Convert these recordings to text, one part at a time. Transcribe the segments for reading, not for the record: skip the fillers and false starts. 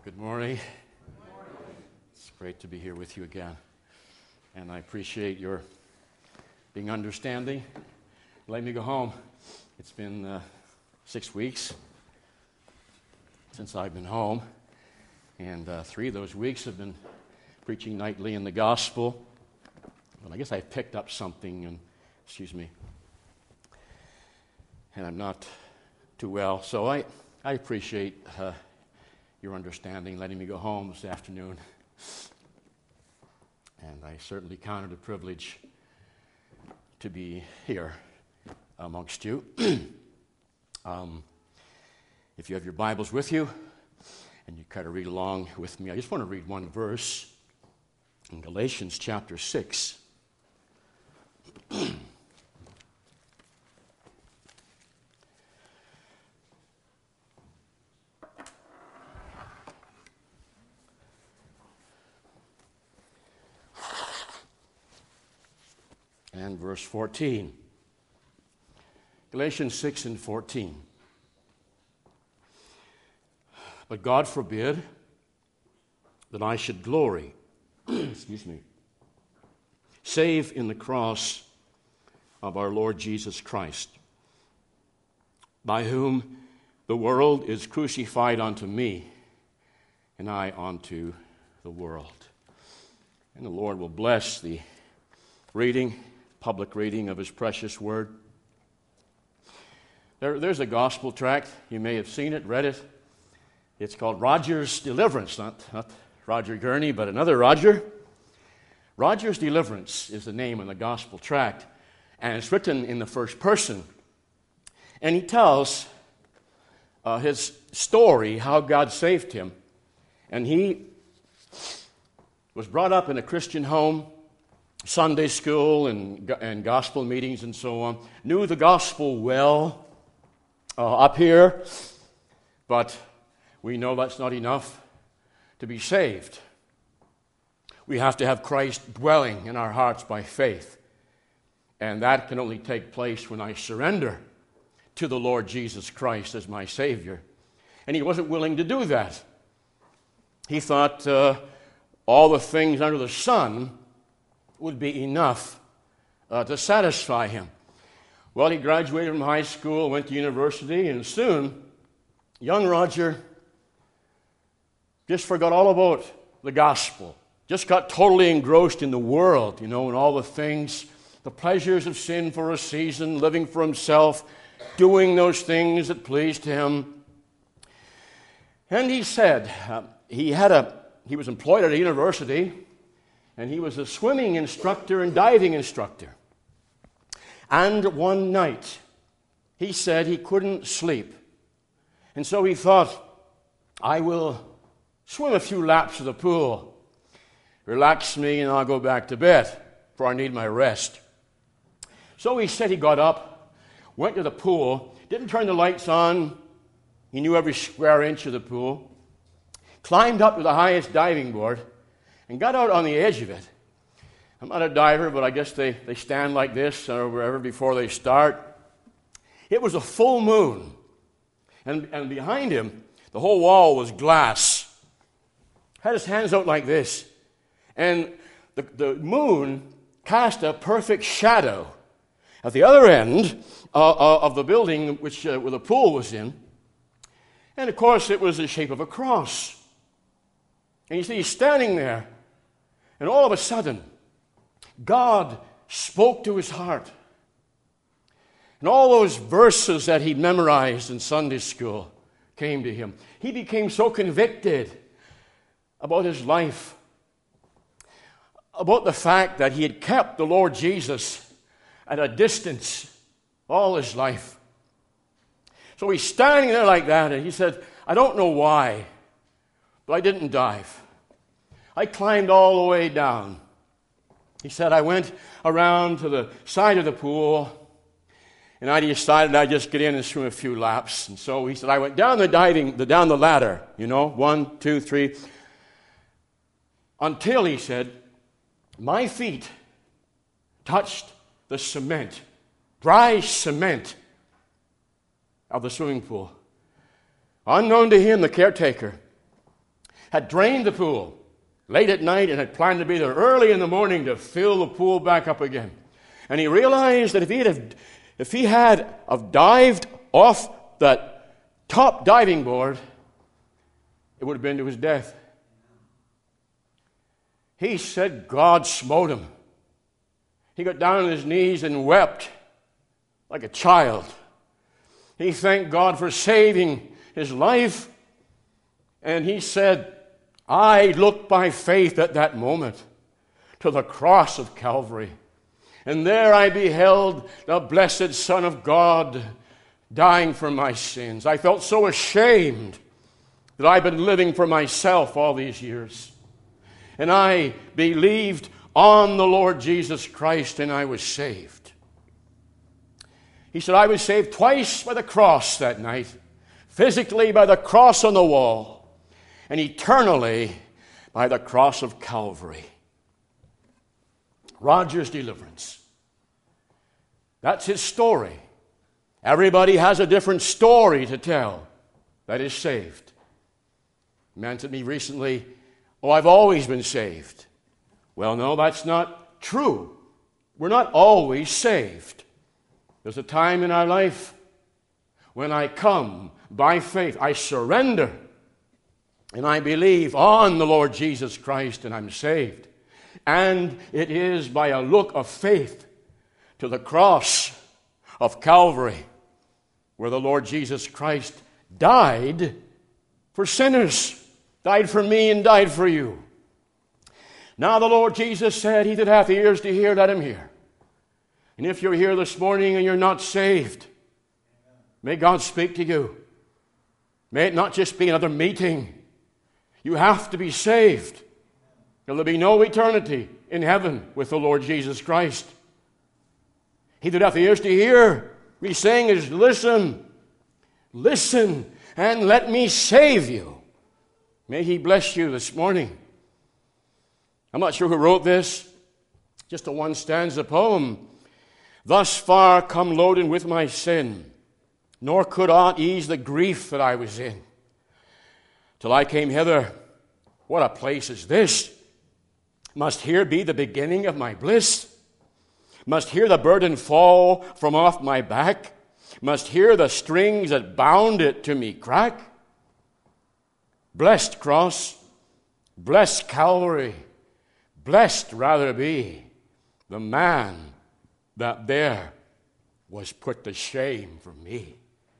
Good morning. It's great to be here with you again. And I appreciate your being understanding. Let me go home. It's been 6 weeks since I've been home. And 3 of those weeks have been preaching nightly in the gospel. But I guess I picked up something, and and I'm not too well. So I appreciate your understanding, letting me go home this afternoon. And I certainly count it a privilege to be here amongst you. If you have your Bibles with you, and you kind of read along with me, I just want to read one verse in Galatians chapter 6. And verse 14. Galatians 6 and 14. But God forbid that I should glory, save in the cross of our Lord Jesus Christ, by whom the world is crucified unto me, and I unto the world. And the Lord will bless the public reading of His precious Word. There's a gospel tract. You may have seen it, read it. It's called Roger's Deliverance, not Roger Gurney, but another Roger. Roger's Deliverance is the name of the gospel tract, and it's written in the first person. And he tells his story, how God saved him. And he was brought up in a Christian home, Sunday school and gospel meetings and so on. Knew the gospel well up here, but we know that's not enough to be saved. We have to have Christ dwelling in our hearts by faith. And that can only take place when I surrender to the Lord Jesus Christ as my Savior. And he wasn't willing to do that. He thought all the things under the sun would be enough to satisfy him. Well, he graduated from high school, went to university, and soon, young Roger just forgot all about the gospel. Just got totally engrossed in the world, and all the things, the pleasures of sin for a season, living for himself, doing those things that pleased him. And he said he was employed at a university, and he was a swimming instructor and diving instructor. And one night, he said he couldn't sleep. And so he thought, I will swim a few laps of the pool, relax me, and I'll go back to bed, for I need my rest. So he said he got up, went to the pool, didn't turn the lights on. He knew every square inch of the pool, climbed up to the highest diving board, and got out on the edge of it. I'm not a diver, but I guess they stand like this or wherever before they start. It was a full moon. And behind him, the whole wall was glass. Had his hands out like this. And the moon cast a perfect shadow at the other end of the building where the pool was in. And of course, it was the shape of a cross. And you see, he's standing there. And all of a sudden, God spoke to his heart. And all those verses that he memorized in Sunday school came to him. He became so convicted about his life, about the fact that he had kept the Lord Jesus at a distance all his life. So he's standing there like that, and he said, I don't know why, but I didn't dive. I climbed all the way down. He said, I went around to the side of the pool, and I decided I'd just get in and swim a few laps. And so he said, I went down down the ladder, 1, 2, 3, until, he said, my feet touched the cement, dry cement of the swimming pool. Unknown to him, the caretaker had drained the pool late at night and had planned to be there early in the morning to fill the pool back up again. And he realized that if he had dived off that top diving board, it would have been to his death. He said God smote him. He got down on his knees and wept like a child. He thanked God for saving his life. And he said, I looked by faith at that moment to the cross of Calvary. And there I beheld the blessed Son of God dying for my sins. I felt so ashamed that I've been living for myself all these years. And I believed on the Lord Jesus Christ, and I was saved. He said, I was saved twice by the cross that night, physically by the cross on the wall, and eternally by the cross of Calvary. Roger's deliverance. That's his story. Everybody has a different story to tell that is saved. A man said to me recently, I've always been saved. Well, no, that's not true. We're not always saved. There's a time in our life when I come by faith, I surrender, and I believe on the Lord Jesus Christ, and I'm saved. And it is by a look of faith to the cross of Calvary, where the Lord Jesus Christ died for sinners, died for me and died for you. Now the Lord Jesus said, he that hath ears to hear, let him hear. And if you're here this morning and you're not saved, may God speak to you. May it not just be another meeting. You have to be saved. There'll be no eternity in heaven with the Lord Jesus Christ. He that hath ears to hear, he's saying is, listen, listen, and let me save you. May he bless you this morning. I'm not sure who wrote this, just a one-stanza poem. Thus far come loaden with my sin, nor could aught ease the grief that I was in. Till I came hither, what a place is this? Must here be the beginning of my bliss? Must here the burden fall from off my back? Must here the strings that bound it to me crack? Blessed cross, blessed Calvary, blessed rather be the man that there was put to shame for me.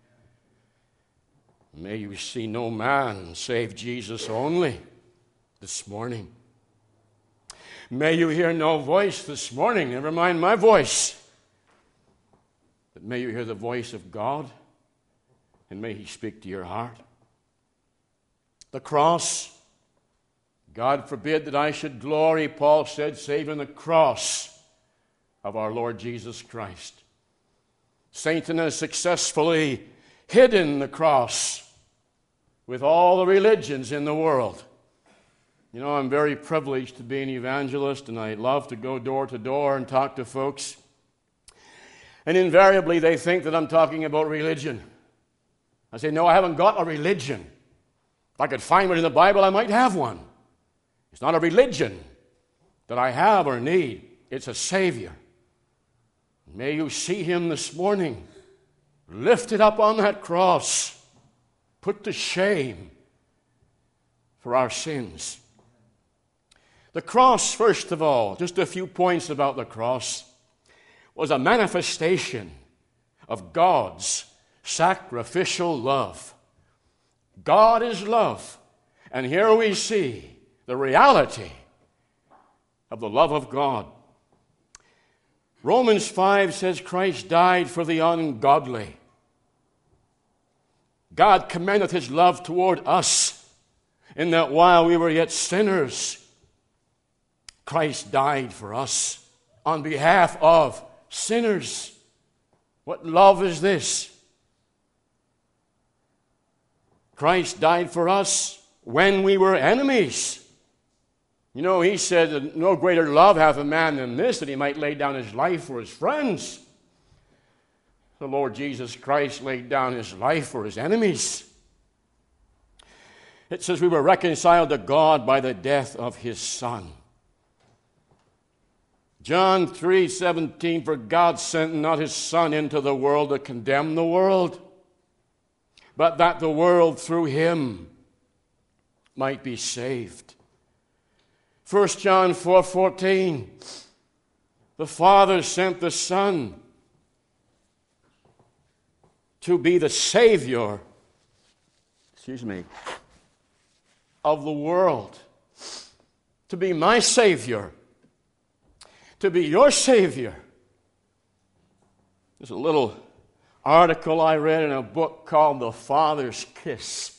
May you see no man save Jesus only this morning. May you hear no voice this morning, never mind my voice, but may you hear the voice of God, and may he speak to your heart. The cross, God forbid that I should glory, Paul said, save in the cross of our Lord Jesus Christ. Satan has successfully hidden the cross with all the religions in the world. You know, I'm very privileged to be an evangelist, and I love to go door to door and talk to folks. And invariably, they think that I'm talking about religion. I say, no, I haven't got a religion. If I could find one in the Bible, I might have one. It's not a religion that I have or need. It's a Savior. May you see him this morning, lifted up on that cross, put to shame for our sins. The cross, first of all, just a few points about the cross, was a manifestation of God's sacrificial love. God is love. And here we see the reality of the love of God. Romans 5 says Christ died for the ungodly. God commendeth his love toward us in that while we were yet sinners, Christ died for us on behalf of sinners. What love is this? Christ died for us when we were enemies. You know, he said that no greater love hath a man than this, that he might lay down his life for his friends. The Lord Jesus Christ laid down his life for his enemies. It says we were reconciled to God by the death of his Son. John 3:17, for God sent not his Son into the world to condemn the world, but that the world through him might be saved. 1 John 4:14, the Father sent the Son to be the Savior, of the world, to be my Savior, to be your Savior. There's a little article I read in a book called The Father's Kiss.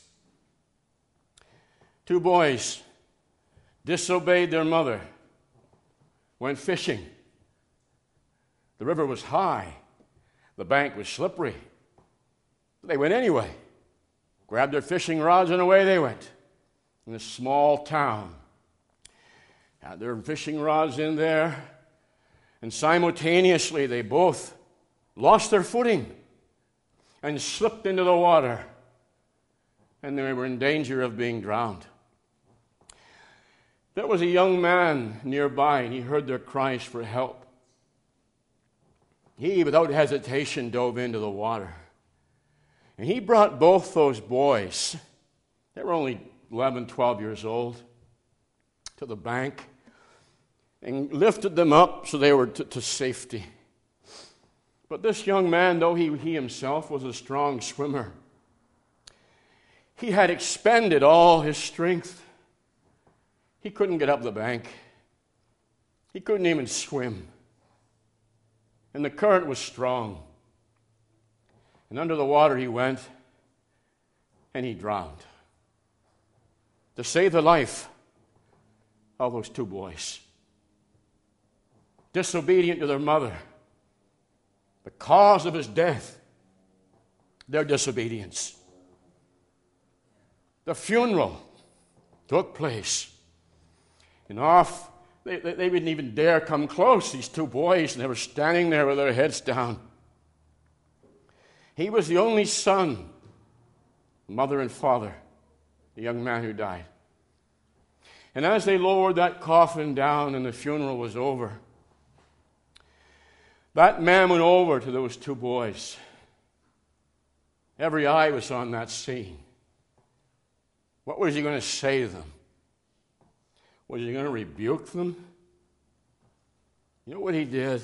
Two boys disobeyed their mother, went fishing. The river was high, the bank was slippery. They went anyway, grabbed their fishing rods, and away they went. In a small town, had their fishing rods in there, and simultaneously they both lost their footing and slipped into the water, and they were in danger of being drowned. There was a young man nearby, and he heard their cries for help. He, without hesitation, dove into the water. And he brought both those boys, they were only 11, 12 years old, to the bank and lifted them up so they were to safety. But this young man, though he himself was a strong swimmer, he had expended all his strength. He couldn't get up the bank. He couldn't even swim. And the current was strong. And under the water he went, and he drowned. To save the life of those two boys. Disobedient to their mother. The cause of his death, their disobedience. The funeral took place. And off, they didn't even dare come close, these two boys, and they were standing there with their heads down. He was the only son, mother and father, the young man who died. And as they lowered that coffin down and the funeral was over, that man went over to those two boys. Every eye was on that scene. What was he going to say to them? Was he going to rebuke them? You know what he did?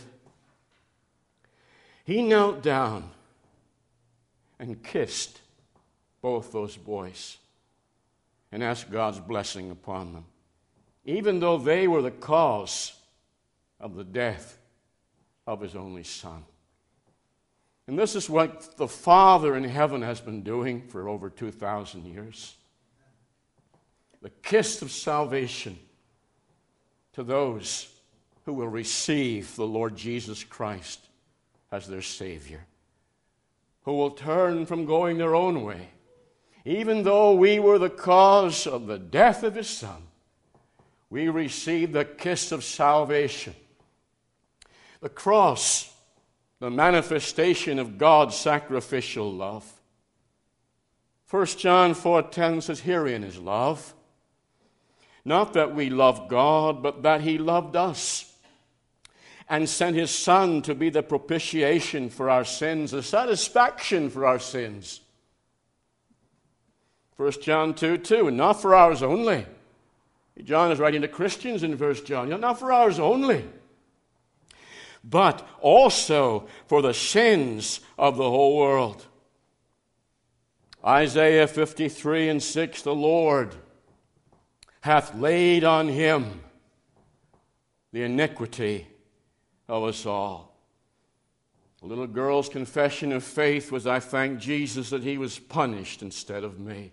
He knelt down and kissed both those boys and asked God's blessing upon them, even though they were the cause of the death of his only son. And this is what the Father in heaven has been doing for over 2,000 years. The kiss of salvation to those who will receive the Lord Jesus Christ as their Savior, who will turn from going their own way. Even though we were the cause of the death of his Son, we receive the kiss of salvation. The cross, the manifestation of God's sacrificial love. 1 John 4:10 says, herein is love. Not that we love God, but that he loved us and sent his Son to be the propitiation for our sins, the satisfaction for our sins. 1 John 2:2, not for ours only. John is writing to Christians in 1 John, not for ours only, but also for the sins of the whole world. Isaiah 53:6, the Lord hath laid on him the iniquity of us all. The little girl's confession of faith was, I thank Jesus that he was punished instead of me.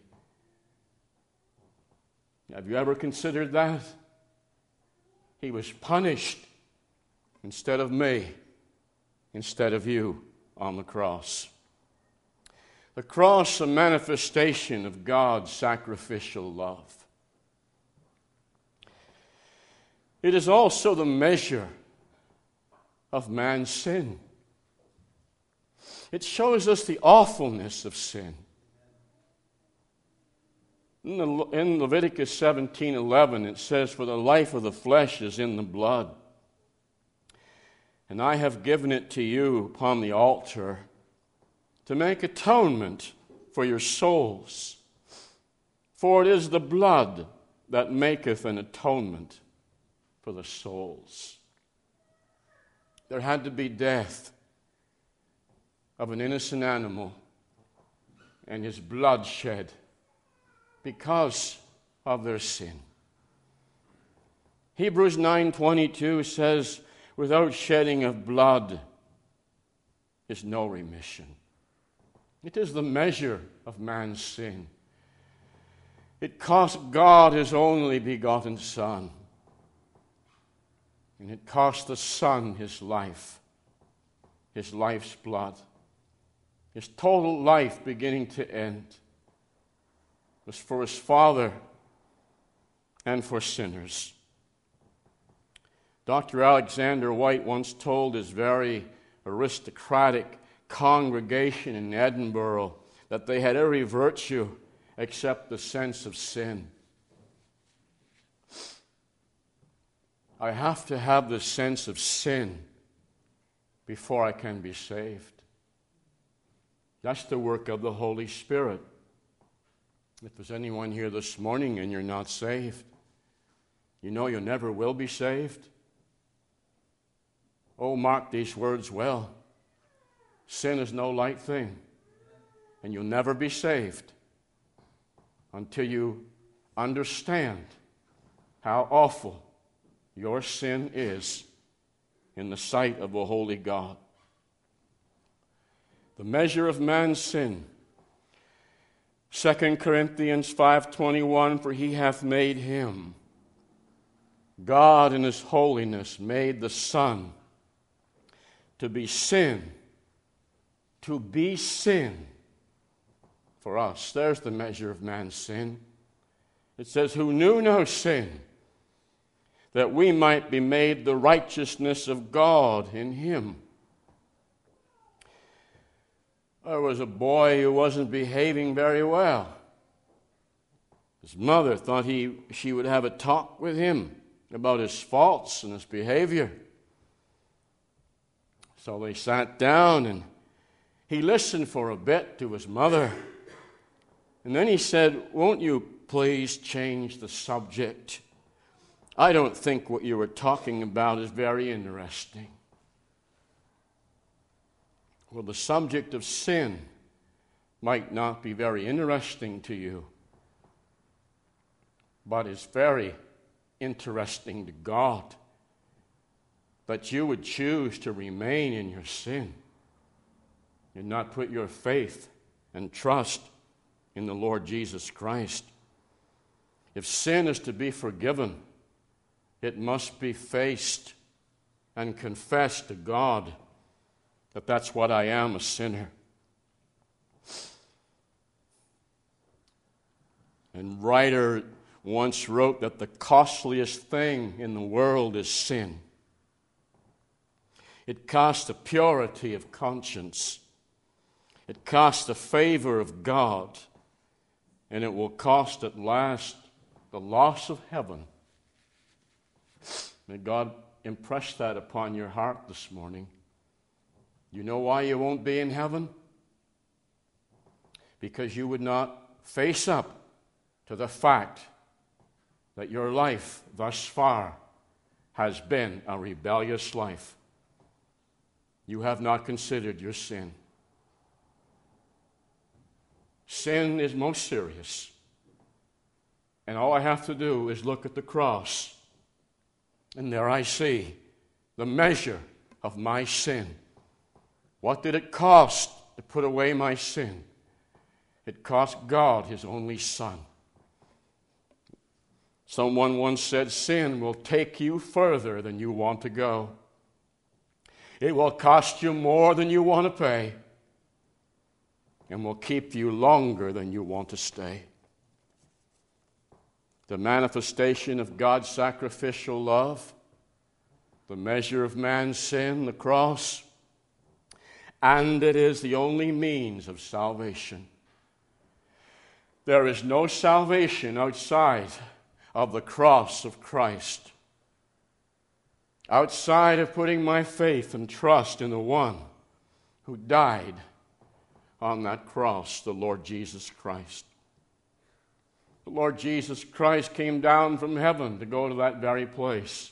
Have you ever considered that? He was punished instead of me, instead of you on the cross. The cross, a manifestation of God's sacrificial love. It is also the measure of man's sin. It shows us the awfulness of sin. In Leviticus 17:11, it says, "For the life of the flesh is in the blood. And I have given it to you upon the altar to make atonement for your souls. For it is the blood that maketh an atonement for the souls." There had to be death of an innocent animal and his blood shed because of their sin. Hebrews 9:22 says, "Without shedding of blood is no remission." It is the measure of man's sin. It cost God His only begotten Son. And it cost the Son His life, His life's blood. His total life, beginning to end, was for His Father and for sinners. Dr. Alexander White once told his very aristocratic congregation in Edinburgh that they had every virtue except the sense of sin. I have to have the sense of sin before I can be saved. That's the work of the Holy Spirit. If there's anyone here this morning and you're not saved, you know you never will be saved. Oh, mark these words well. Sin is no light thing, and you'll never be saved until you understand how awful your sin is in the sight of a holy God. The measure of man's sin. 2 Corinthians 5:21, "For He hath made Him, God in His holiness, made the Son to be sin for us." There's the measure of man's sin. It says, "Who knew no sin, that we might be made the righteousness of God in Him." There was a boy who wasn't behaving very well. His mother thought she would have a talk with him about his faults and his behavior. So they sat down and he listened for a bit to his mother. And then he said, "Won't you please change the subject? I don't think what you were talking about is very interesting." Well, the subject of sin might not be very interesting to you, but it's very interesting to God that you would choose to remain in your sin and not put your faith and trust in the Lord Jesus Christ. If sin is to be forgiven, it must be faced and confessed to God that that's what I am, a sinner. And writer once wrote that the costliest thing in the world is sin. It costs the purity of conscience. It costs the favor of God. And it will cost at last the loss of heaven. May God impress that upon your heart this morning. You know why you won't be in heaven? Because you would not face up to the fact that your life thus far has been a rebellious life. You have not considered your sin. Sin is most serious. And all I have to do is look at the cross. And there I see the measure of my sin. What did it cost to put away my sin? It cost God His only Son. Someone once said, sin will take you further than you want to go. It will cost you more than you want to pay, and will keep you longer than you want to stay. The manifestation of God's sacrificial love, the measure of man's sin, the cross, and it is the only means of salvation. There is no salvation outside of the cross of Christ. Outside of putting my faith and trust in the one who died on that cross, the Lord Jesus Christ. The Lord Jesus Christ came down from heaven to go to that very place.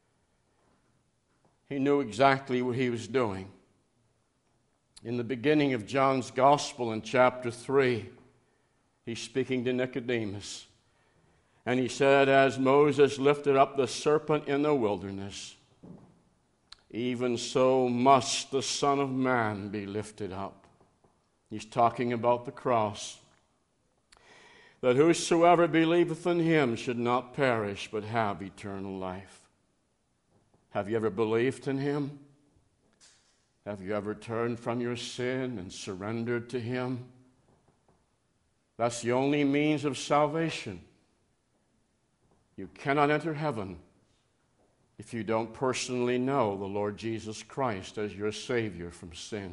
He knew exactly what he was doing. In the beginning of John's Gospel in chapter 3, he's speaking to Nicodemus. And he said, as Moses lifted up the serpent in the wilderness, even so must the Son of Man be lifted up. He's talking about the cross. That whosoever believeth in him should not perish, but have eternal life. Have you ever believed in him? Have you ever turned from your sin and surrendered to him? That's the only means of salvation. You cannot enter heaven if you don't personally know the Lord Jesus Christ as your Savior from sin.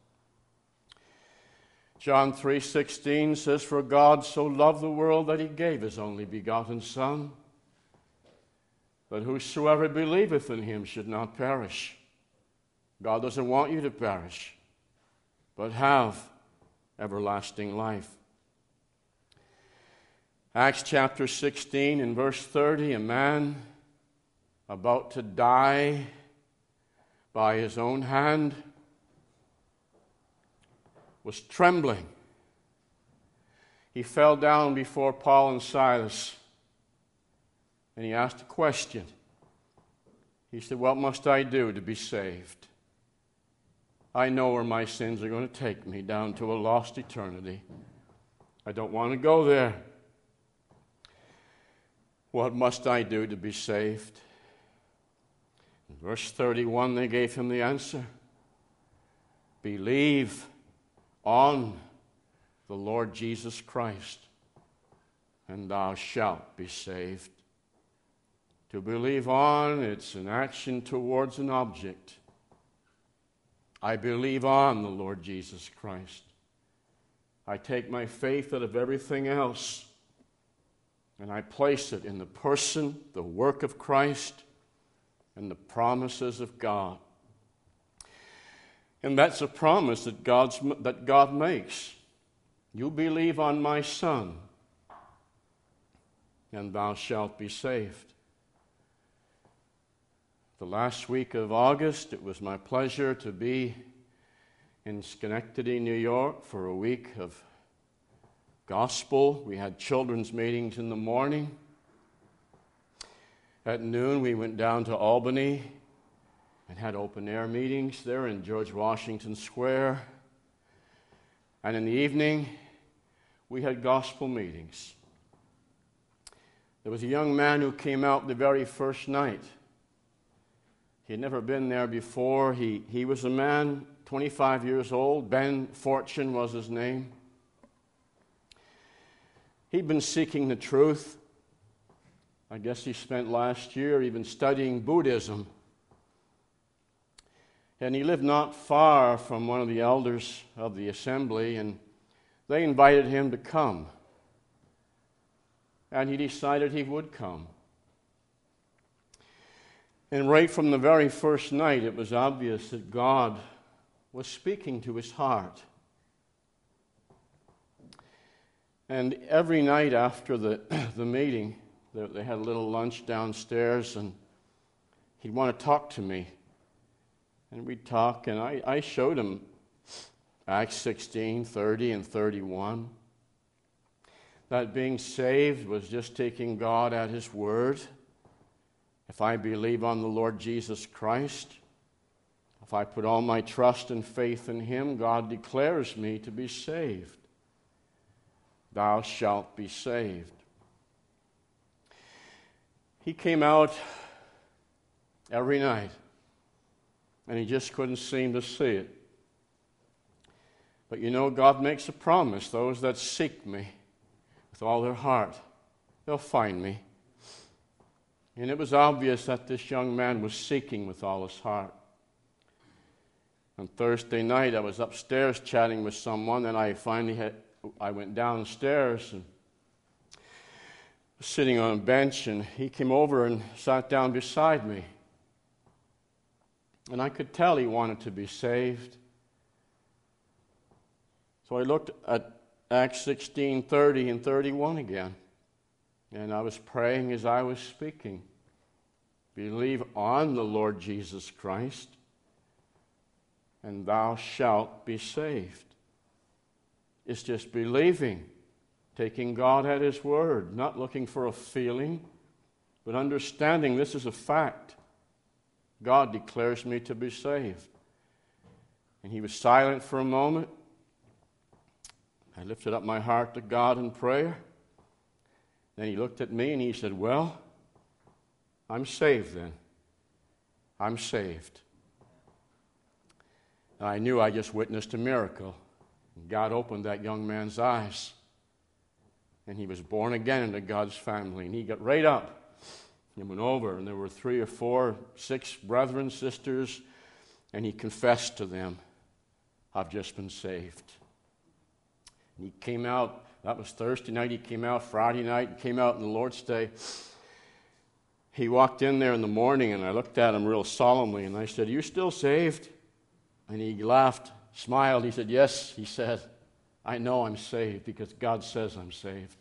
John 3:16 says, for God so loved the world that he gave his only begotten Son, that whosoever believeth in him should not perish. God doesn't want you to perish, but have everlasting life. Acts chapter 16 and verse 30, a man about to die by his own hand was trembling. He fell down before Paul and Silas and he asked a question. He said, what must I do to be saved? I know where my sins are going to take me, down to a lost eternity. I don't want to go there. What must I do to be saved? In verse 31, they gave him the answer. Believe on the Lord Jesus Christ, and thou shalt be saved. To believe on, it's an action towards an object. I believe on the Lord Jesus Christ. I take my faith out of everything else, and I place it in the person, the work of Christ, and the promises of God. And that's a promise that God makes. You believe on my Son, and thou shalt be saved. The last week of August, it was my pleasure to be in Schenectady, New York, for a week of gospel. We had children's meetings in the morning. At noon, we went down to Albany and had open-air meetings there in George Washington Square. And in the evening, we had gospel meetings. There was a young man who came out the very first night. He had never been there before. He was a man, 25 years old. Ben Fortune was his name. He'd been seeking the truth. I guess he spent last year even studying Buddhism. And he lived not far from one of the elders of the assembly, and they invited him to come. And he decided he would come. And right from the very first night, it was obvious that God was speaking to his heart. And every night after the meeting, they had a little lunch downstairs, and he'd want to talk to me. And we'd talk, and I showed him Acts 16, 30, and 31. That being saved was just taking God at his word. If I believe on the Lord Jesus Christ, if I put all my trust and faith in him, God declares me to be saved. Thou shalt be saved. He came out every night, and he just couldn't seem to see it. But you know, God makes a promise. Those that seek me with all their heart, they'll find me. And it was obvious that this young man was seeking with all his heart. On Thursday night, I was upstairs chatting with someone, and I finally I went downstairs and was sitting on a bench, and he came over and sat down beside me. And I could tell he wanted to be saved. So I looked at Acts 16:30 and 31 again. And I was praying as I was speaking. Believe on the Lord Jesus Christ, and thou shalt be saved. It's just believing, taking God at His word, not looking for a feeling, but understanding this is a fact. God declares me to be saved. And he was silent for a moment. I lifted up my heart to God in prayer. Then he looked at me and he said, well, I'm saved then. I'm saved. And I knew I just witnessed a miracle. God opened that young man's eyes. And he was born again into God's family. And he got right up and went over. And there were 3 or 4, 6 brethren, sisters. And he confessed to them, I've just been saved. And he came out. That was Thursday night. He came out Friday night. He came out on the Lord's Day. He walked in there in the morning, and I looked at him real solemnly, and I said, are you still saved? And he laughed, smiled. He said, yes. He said, I know I'm saved because God says I'm saved.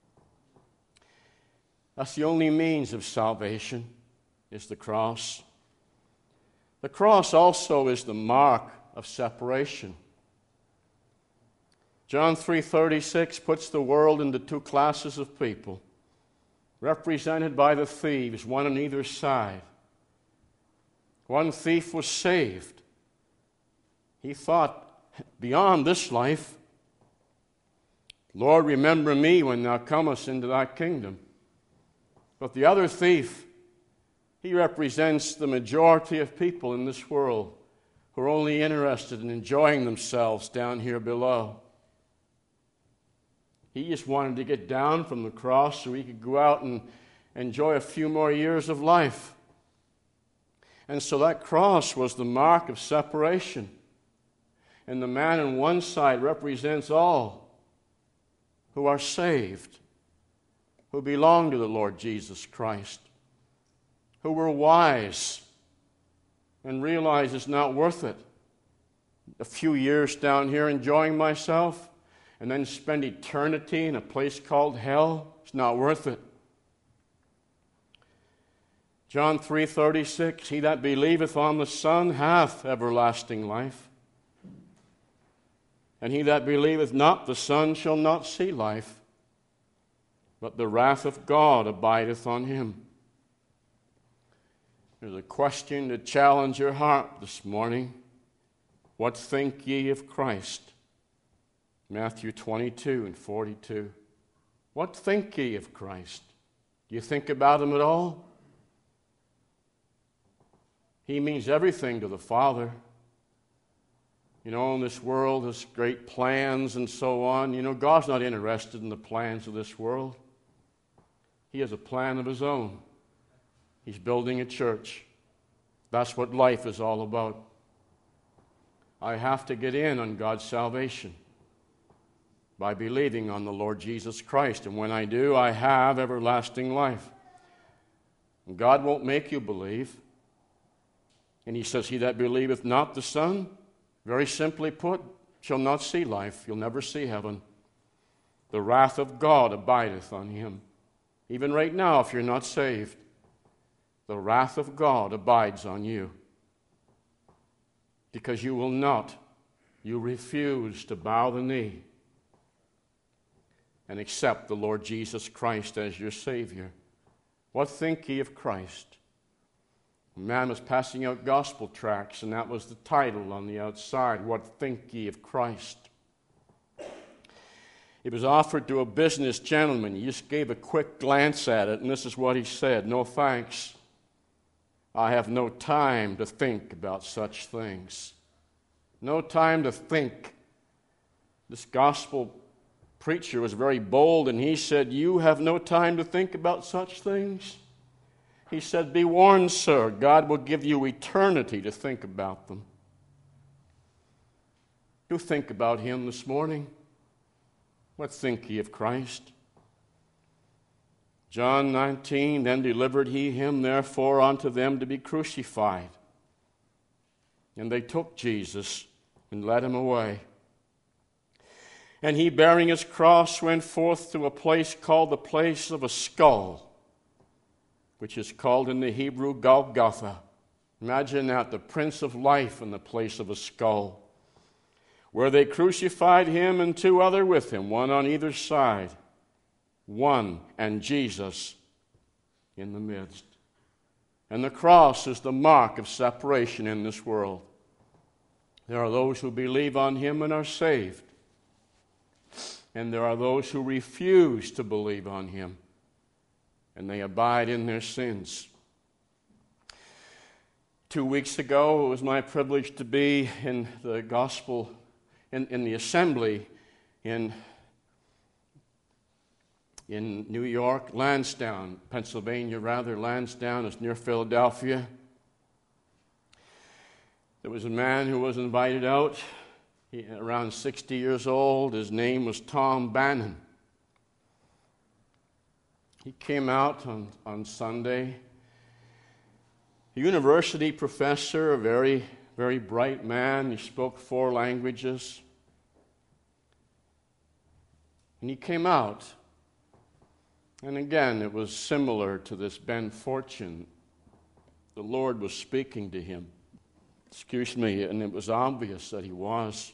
That's the only means of salvation, is the cross. The cross also is the mark of separation. John 3:36 puts the world into 2 classes of people, represented by the thieves, one on either side. One thief was saved. He thought, beyond this life, Lord, remember me when thou comest into thy kingdom. But the other thief, he represents the majority of people in this world who are only interested in enjoying themselves down here below. He just wanted to get down from the cross so he could go out and enjoy a few more years of life. And so that cross was the mark of separation. And the man on one side represents all who are saved, who belong to the Lord Jesus Christ, who were wise and realize it's not worth it. A few years down here enjoying myself, and then spend eternity in a place called hell, it's not worth it. John 3:36, he that believeth on the Son hath everlasting life. And he that believeth not the Son shall not see life, but the wrath of God abideth on him. There's a question to challenge your heart this morning. What think ye of Christ? Matthew 22 and 42. What think ye of Christ? Do you think about him at all? He means everything to the Father. You know, in this world, there's great plans and so on. You know, God's not interested in the plans of this world. He has a plan of his own. He's building a church. That's what life is all about. I have to get in on God's salvation by believing on the Lord Jesus Christ. And when I do, I have everlasting life. And God won't make you believe. And he says, he that believeth not the Son, very simply put, shall not see life. You'll never see heaven. The wrath of God abideth on him. Even right now, if you're not saved, the wrath of God abides on you. Because you will not, you refuse to bow the knee and accept the Lord Jesus Christ as your Savior. What think ye of Christ? A man was passing out gospel tracts, and that was the title on the outside. What think ye of Christ? It was offered to a business gentleman. He just gave a quick glance at it, and this is what he said: no thanks. I have no time to think about such things. No time to think. This gospel preacher was very bold, and he said, you have no time to think about such things? He said, be warned, sir, God will give you eternity to think about them. You think about him this morning. What think ye of Christ? John 19, then delivered he him therefore unto them to be crucified. And they took Jesus and led him away. And he, bearing his cross, went forth to a place called the place of a skull, which is called in the Hebrew Golgotha. Imagine that, the Prince of Life in the place of a skull, where they crucified him and two other with him, one on either side, one and Jesus in the midst. And the cross is the mark of separation in this world. There are those who believe on him and are saved. And there are those who refuse to believe on him, and they abide in their sins. 2 weeks ago, it was my privilege to be in the gospel, in the assembly in New York, Lansdowne, Pennsylvania, Lansdowne is near Philadelphia. There was a man who was invited out, around 60 years old. His name was Tom Bannon. He came out on Sunday. A university professor, a very, very bright man. He spoke 4 languages. And he came out. And again, it was similar to this Ben Fortune. The Lord was speaking to him. And it was obvious that he was.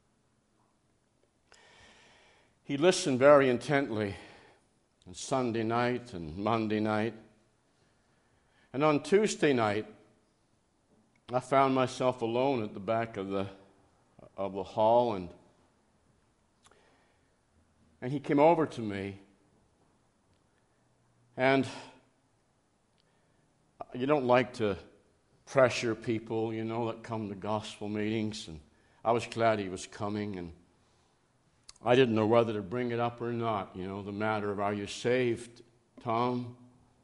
He listened very intently on Sunday night and Monday night. And on Tuesday night, I found myself alone at the back of the hall, and he came over to me. And you don't like to pressure people, that come to gospel meetings. And I was glad he was coming, and I didn't know whether to bring it up or not, the matter of, are you saved, Tom?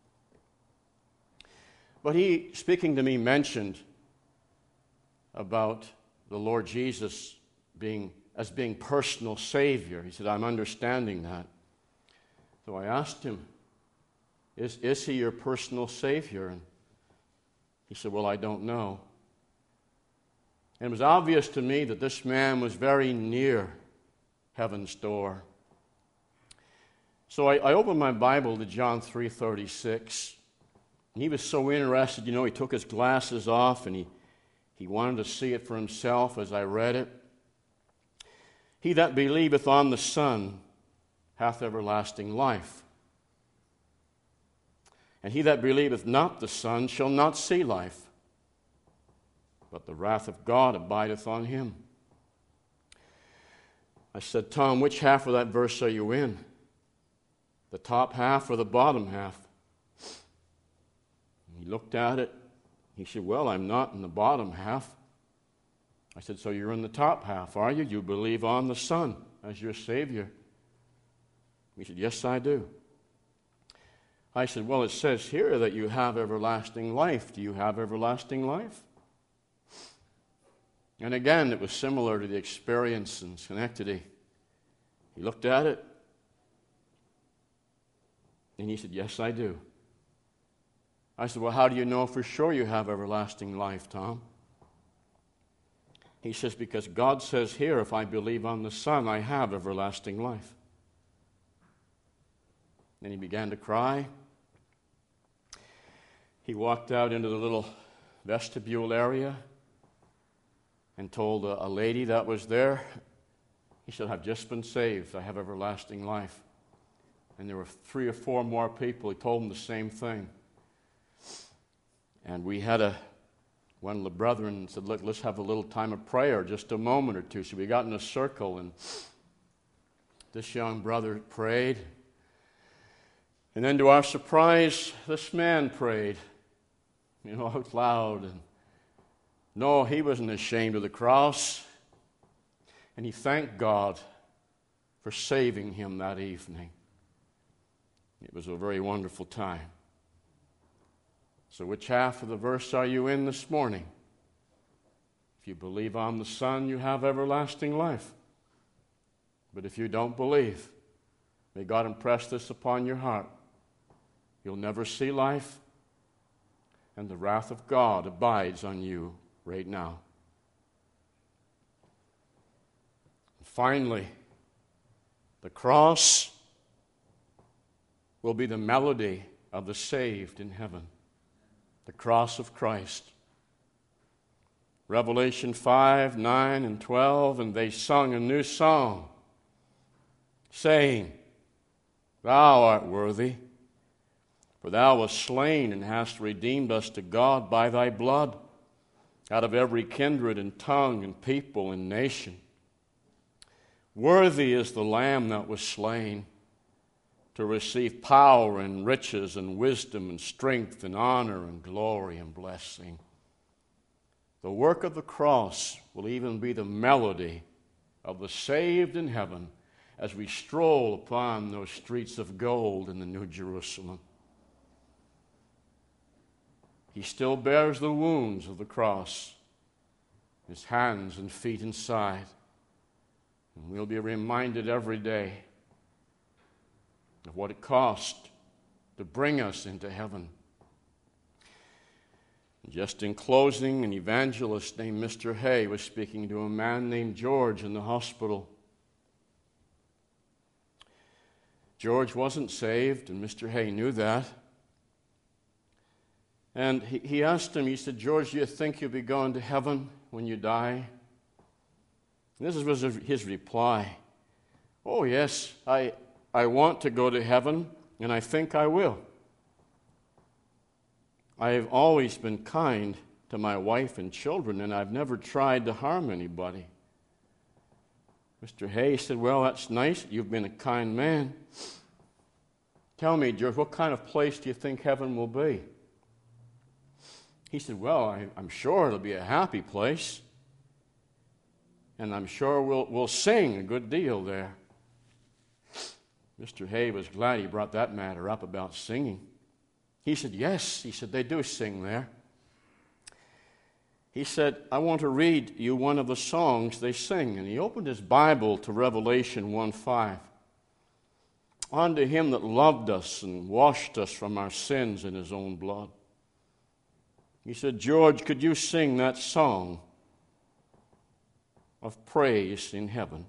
But he, speaking to me, mentioned about the Lord Jesus being personal Savior. He said, I'm understanding that. So I asked him, is he your personal Savior? And he said, well, I don't know. And it was obvious to me that this man was very near heaven's door. So I opened my Bible to John 3:36. And he was so interested, he took his glasses off and he wanted to see it for himself as I read it. He that believeth on the Son hath everlasting life. And he that believeth not the Son shall not see life, but the wrath of God abideth on him. I said, Tom, which half of that verse are you in? The top half or the bottom half? And he looked at it. He said, well, I'm not in the bottom half. I said, so you're in the top half, are you? You believe on the Son as your Savior. He said, yes, I do. I said, well, it says here that you have everlasting life. Do you have everlasting life? And again, it was similar to the experience in Schenectady. He looked at it, and he said, yes, I do. I said, well, how do you know for sure you have everlasting life, Tom? He says, because God says here, if I believe on the Son, I have everlasting life. Then he began to cry. He walked out into the little vestibule area and told a lady that was there, he said, I've just been saved. I have everlasting life. And there were 3 or 4 more people. He told them the same thing. And we had one of the brethren said, look, let's have a little time of prayer, just a moment or two. So we got in a circle, and this young brother prayed. And then to our surprise, this man prayed, out loud. And no, he wasn't ashamed of the cross. And he thanked God for saving him that evening. It was a very wonderful time. So which half of the verse are you in this morning? If you believe on the Son, you have everlasting life. But if you don't believe, may God impress this upon your heart. You'll never see life, and the wrath of God abides on you right now. Finally, the cross will be the melody of the saved in heaven. The cross of Christ. Revelation 5, 9, and 12, and they sung a new song, saying, Thou art worthy, for thou wast slain and hast redeemed us to God by thy blood, out of every kindred and tongue and people and nation. Worthy is the Lamb that was slain to receive power and riches and wisdom and strength and honor and glory and blessing. The work of the cross will even be the melody of the saved in heaven as we stroll upon those streets of gold in the New Jerusalem. He still bears the wounds of the cross, his hands and feet inside. And we'll be reminded every day of what it cost to bring us into heaven. Just in closing, an evangelist named Mr. Hay was speaking to a man named George in the hospital. George wasn't saved, and Mr. Hay knew that. And he asked him, he said, George, do you think you'll be going to heaven when you die? And this was his reply. Oh, yes, I want to go to heaven, and I think I will. I have always been kind to my wife and children, and I've never tried to harm anybody. Mr. Hay said, well, that's nice. You've been a kind man. Tell me, George, what kind of place do you think heaven will be? He said, well, I'm sure it'll be a happy place, and I'm sure we'll sing a good deal there. Mr. Hay was glad he brought that matter up about singing. He said, yes, he said, they do sing there. He said, I want to read you one of the songs they sing. And he opened his Bible to Revelation 1:5. Unto him that loved us and washed us from our sins in his own blood. He said, George, could you sing that song of praise in heaven?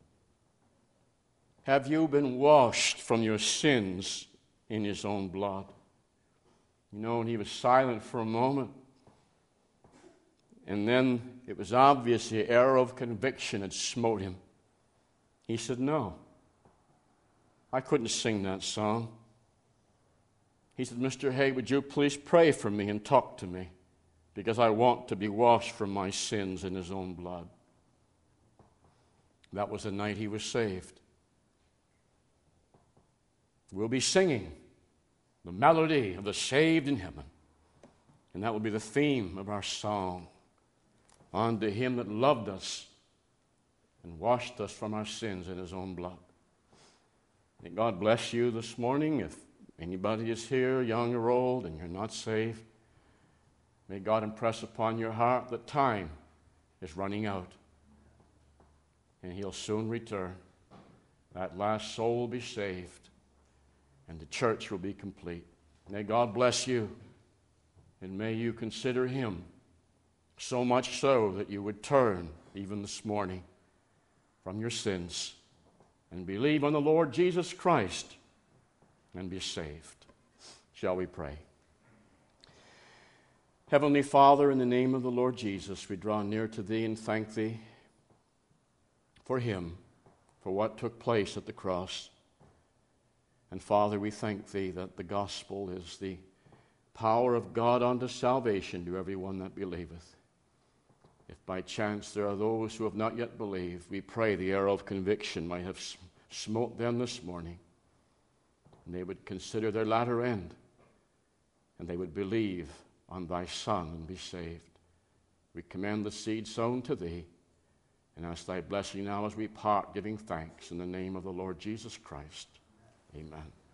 Have you been washed from your sins in his own blood? You know, and he was silent for a moment. And then it was obvious the arrow of conviction had smote him. He said, no, I couldn't sing that song. He said, Mr. Hay, would you please pray for me and talk to me? Because I want to be washed from my sins in his own blood. That was the night he was saved. We'll be singing the melody of the saved in heaven. And that will be the theme of our song. Unto him that loved us and washed us from our sins in his own blood. May God bless you this morning. If anybody is here, young or old, and you're not saved, may God impress upon your heart that time is running out. And he'll soon return. That last soul will be saved. And the church will be complete. May God bless you. And may you consider him so much so that you would turn, even this morning, from your sins and believe on the Lord Jesus Christ and be saved. Shall we pray? Heavenly Father, in the name of the Lord Jesus, we draw near to thee and thank thee for him, for what took place at the cross. And Father, we thank thee that the gospel is the power of God unto salvation to everyone that believeth. If by chance there are those who have not yet believed, we pray the arrow of conviction might have smote them this morning, and they would consider their latter end, and they would believe on thy Son and be saved. We commend the seed sown to thee, and ask thy blessing now as we part, giving thanks in the name of the Lord Jesus Christ. Amen.